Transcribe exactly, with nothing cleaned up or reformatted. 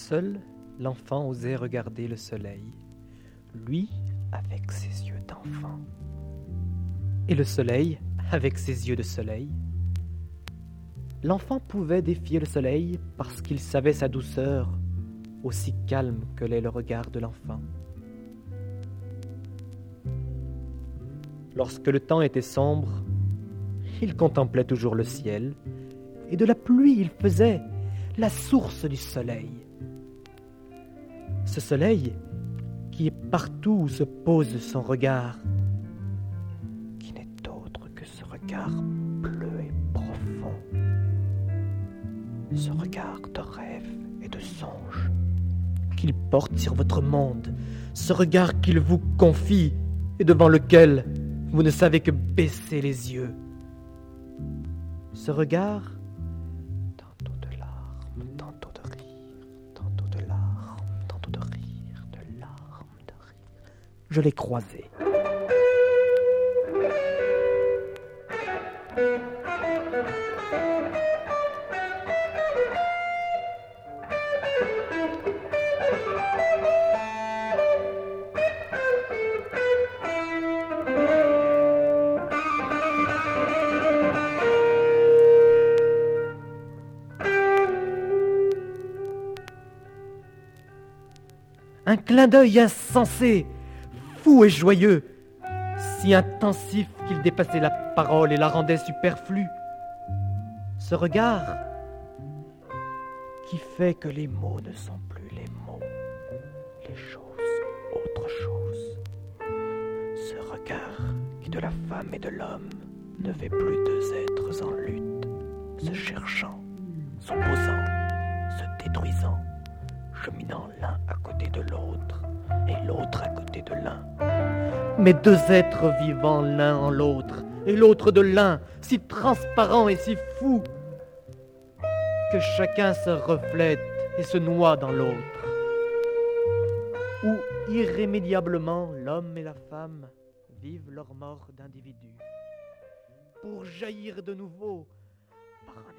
Seul, l'enfant osait regarder le soleil, lui avec ses yeux d'enfant, et le soleil avec ses yeux de soleil. L'enfant pouvait défier le soleil parce qu'il savait sa douceur, aussi calme que l'est le regard de l'enfant. Lorsque le temps était sombre, il contemplait toujours le ciel, et de la pluie il faisait la source du soleil. Ce soleil qui est partout où se pose son regard, qui n'est autre que ce regard bleu et profond, ce regard de rêve et de songe qu'il porte sur votre monde, ce regard qu'il vous confie et devant lequel vous ne savez que baisser les yeux. Ce regard, tantôt de larmes, tantôt de rire, tantôt de larmes, tantôt de rire, de larmes, de rire. Je l'ai croisé. Un clin d'œil insensé, fou et joyeux, si intensif qu'il dépassait la parole et la rendait superflue. Ce regard qui fait que les mots ne sont plus les mots, les choses autre chose. Ce regard qui de la femme et de l'homme ne fait plus deux êtres en lutte, se cherchant, s'opposant, se détruisant, cheminant l'un à côté de l'autre et l'autre à côté de l'un. Mais deux êtres vivant l'un en l'autre et l'autre de l'un, si transparents et si fous que chacun se reflète et se noie dans l'autre. Où irrémédiablement l'homme et la femme vivent leur mort d'individus pour jaillir de nouveau par un